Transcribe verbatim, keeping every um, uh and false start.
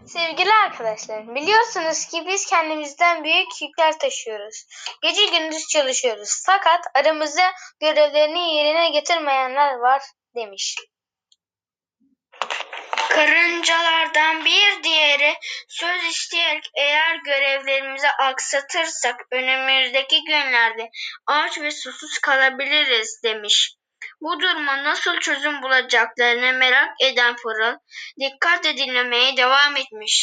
Sevgili arkadaşlar, biliyorsunuz ki biz kendimizden büyük yükler taşıyoruz. Gece gündüz çalışıyoruz. Fakat aramızda görevlerini yerine getirmeyenler var demiş. Karıncalardan bir diğeri söz isteyerek eğer görevlerimizi aksatırsak önümüzdeki günlerde aç ve susuz kalabiliriz demiş. Bu duruma nasıl çözüm bulacaklarını merak eden Pırıl dikkatle dinlemeye devam etmiş.